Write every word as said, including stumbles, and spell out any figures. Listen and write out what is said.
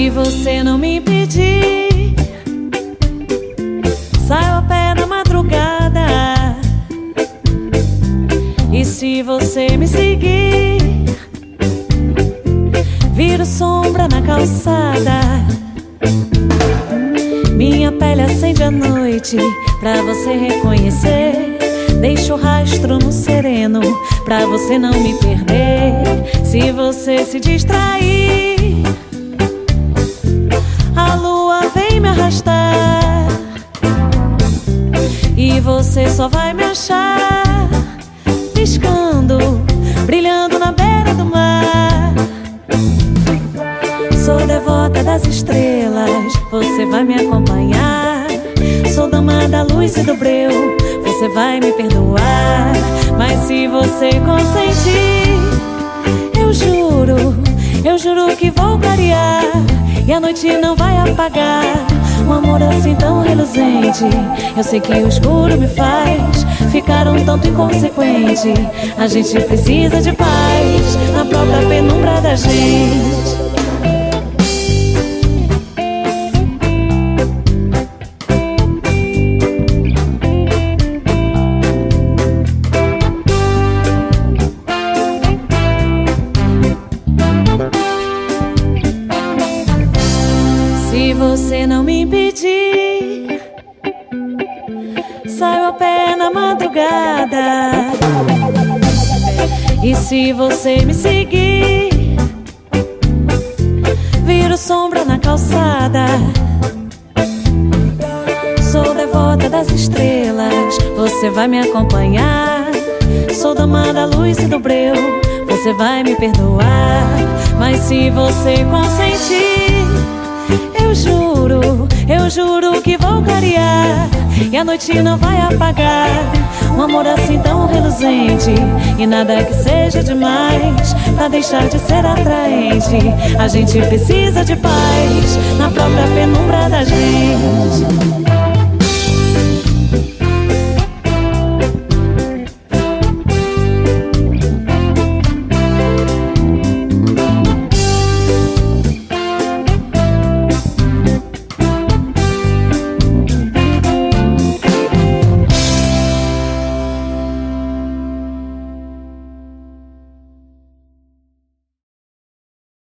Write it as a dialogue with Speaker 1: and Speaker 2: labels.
Speaker 1: Se você não me impedir, saio a pé na madrugada. E se você me seguir, viro sombra na calçada. Minha pele acende a noite pra você reconhecer. Deixo rastro no sereno pra você não me perder. Se você se distrair, a lua vem me arrastar e você só vai me achar piscando, brilhando na beira do mar. Sou devota das estrelas, você vai me acompanhar. Sou dama da luz e do breu, você vai me perdoar. Mas se você consentir, eu juro, eu juro que vou clarear e a noite não vai apagar. Um amor assim tão reluzente, eu sei que o escuro me faz ficar um tanto inconsequente. A gente precisa de paz na própria penumbra da gente. Se você não me impedir, saio a pé na madrugada. E se você me seguir, viro sombra na calçada. Sou devota das estrelas, você vai me acompanhar. Sou dama da luz e do breu, você vai me perdoar. Mas se você consentir, eu juro, eu juro que vou clarear e a noite não vai apagar. Um amor assim tão reluzente e nada que seja demais pra deixar de ser atraente. A gente precisa de paz na própria penumbra da gente.